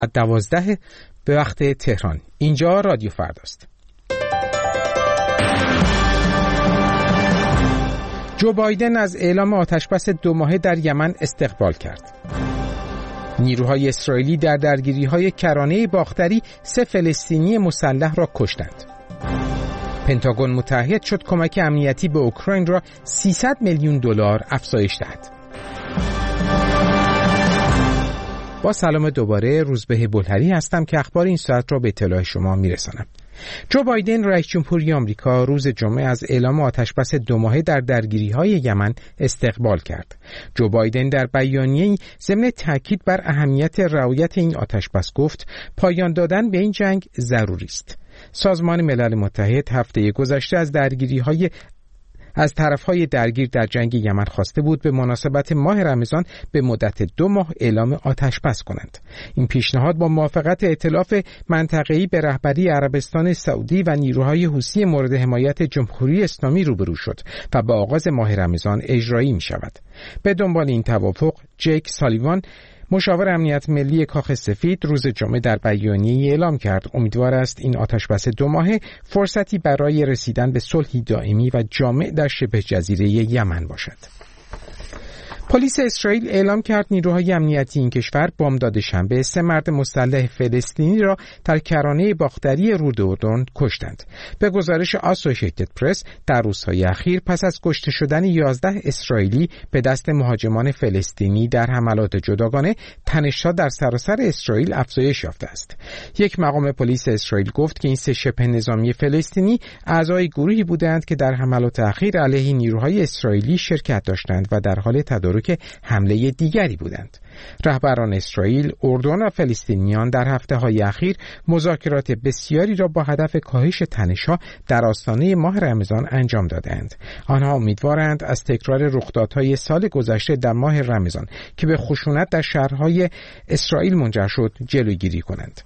12 به وقت تهران. اینجا رادیو فرداست. جو بایدن از اعلام آتشبس 2 ماهه در یمن استقبال کرد. نیروهای اسرائیلی در درگیری‌های کرانه باختری 3 فلسطینی مسلح را کشتند. پنتاگون متعهد شد کمک امنیتی به اوکراین را 300 میلیون دلار افزایش دهد. با سلام دوباره، روزبه بلهری هستم که اخبار این ساعت را به اطلاع شما میرسانم. جو بایدن رئیس جمهوری آمریکا روز جمعه از اعلام آتشبس 2 ماهه در درگیری‌های یمن استقبال کرد. جو بایدن در بیانیه‌ای ضمن تاکید بر اهمیت رعایت این آتشبس گفت پایان دادن به این جنگ ضروری است. سازمان ملل متحد هفته گذشته از طرفهای درگیر در جنگ یمن خواسته بود به مناسبت ماه رمضان به مدت 2 ماه اعلام آتشبس کنند. این پیشنهاد با موافقت ائتلاف منطقه‌ای به رهبری عربستان سعودی و نیروهای حوثی مورد حمایت جمهوری اسلامی روبرو شد و با آغاز ماه رمضان اجرایی می شود. به دنبال این توافق، جیک سالیوان مشاور امنیت ملی کاخ سفید روز جمعه در بیانیه‌ای اعلام کرد امیدوار است این آتشبس 2 ماهه فرصتی برای رسیدن به صلحی دائمی و جامع در شبه جزیره یمن باشد. پلیس اسرائیل اعلام کرد نیروهای امنیتی این کشور بامداد شنبه 3 مرد مسلح فلسطینی را در کرانه باختری رود اردن کشتند. به گزارش آسوشیتد پرس، در روزهای اخیر پس از کشته شدن 11 اسرائیلی به دست مهاجمان فلسطینی در حملات جداگانه، تنش‌ها در سراسر اسرائیل افزایش یافته است. یک مقام پلیس اسرائیل گفت که این 3 شبه نظامی فلسطینی اعضای گروهی بودند که در حملات اخیر علیه نیروهای اسرائیلی شرکت داشتند و در حال تدارک حمله دیگری بودند. رهبران اسرائیل، اردن و فلسطینیان در هفته‌های اخیر مذاکرات بسیاری را با هدف کاهش تنش‌ها در آستانه ماه رمضان انجام دادند. آنها امیدوارند از تکرار رخدادهای سال گذشته در ماه رمضان که به خشونت در شهرهای اسرائیل منجر شد جلوگیری کنند.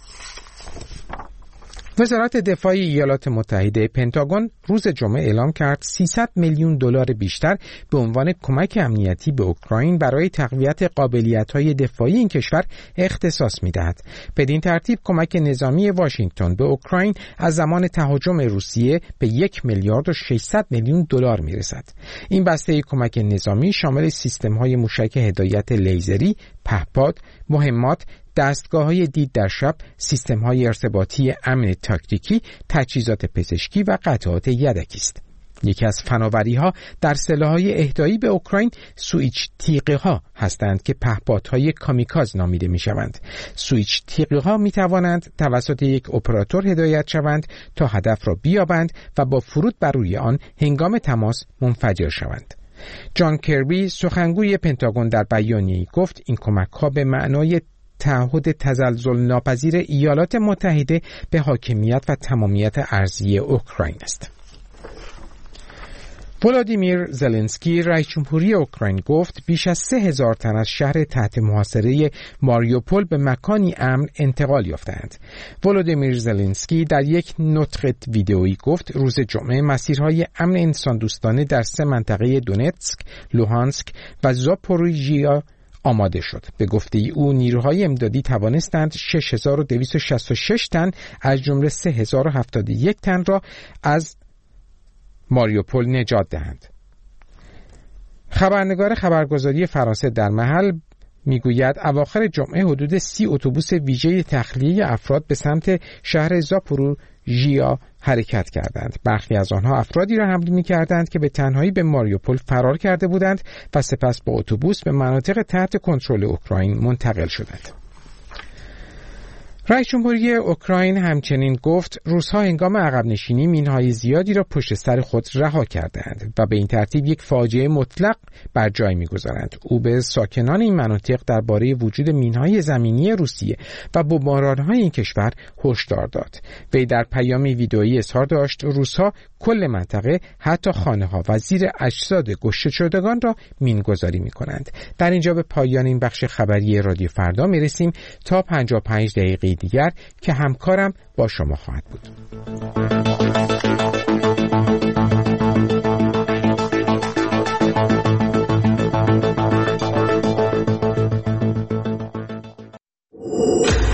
وزارت دفاع ایالات متحده پنتاگون روز جمعه اعلام کرد 300 میلیون دلار بیشتر به عنوان کمک امنیتی به اوکراین برای تقویت قابلیت‌های دفاعی این کشور اختصاص می‌دهد. بدین ترتیب کمک نظامی واشنگتن به اوکراین از زمان تهاجم روسیه به 1 میلیارد و 600 میلیون دلار می‌رسد. این بسته کمک نظامی شامل سیستم‌های موشک هدایت لیزری، پهپاد، مهمات، دستگاه‌های دید در شب، سیستم‌های ارتباطی امن تاکتیکی، تجهیزات پزشکی و قطعات یدکی است. یکی از فناوری‌ها در سلاح‌های اهدایی به اوکراین سوئیچ تیغه‌ها هستند که پهپادهای کامیکاز نامیده می‌شوند. سوئیچ تیغه‌ها می‌توانند توسط یک اپراتور هدایت شوند تا هدف را بیابند و با فرود بر روی آن هنگام تماس منفجر شوند. جان کربی سخنگوی پنتاگون در بیانیه‌ای گفت این کمک‌ها به معنای تعهد تزلزل ناپذیر ایالات متحده به حاکمیت و تمامیت ارضی اوکراین است. ولادیمیر زلنسکی رئیس جمهوری اوکراین گفت بیش از 3000 تن از شهر تحت محاصره ماریوپول به مکانی امن انتقال یافتند. ولادیمیر زلنسکی در یک نطق ویدئویی گفت روز جمعه مسیرهای امن انسان دوستانه در 3 منطقه دونتسک، لوهانسک و زاپوریژیا آماده شد. به گفته او نیروهای امدادی توانستند 6266 تن از جمله 3071 تن را از ماریوپول نجات دهند. خبرنگار خبرگزاری فرانسه در محل میگوید اواخر جمعه حدود 30 اتوبوس ویژه تخلیه افراد به سمت شهر زاپوروژیا حرکت کردند. برخی از آنها افرادی را حمل می‌کردند که به تنهایی به ماریوپول فرار کرده بودند و سپس با اتوبوس به مناطق تحت کنترل اوکراین منتقل شدند. رئیس جمهوری اوکراین همچنین گفت روس‌ها هنگام عقب نشینی مین‌های زیادی را پشت سر خود رها کردند و به این ترتیب یک فاجعه مطلق بر جای می‌گذارند. او به ساکنان این مناطق درباره وجود مین‌های زمینی روسیه و بمباران‌های این کشور هشدار داد. وی در پیامی ویدئویی اظهار داشت روس‌ها کل منطقه حتی خانه‌ها و زیر اجساد کشته شدگان را مین‌گذاری می‌کنند. در اینجا به پایان این بخش خبری رادیو فردا می‌رسیم تا 55 دقیقه دیگر که همکارم با شما خواهد بود.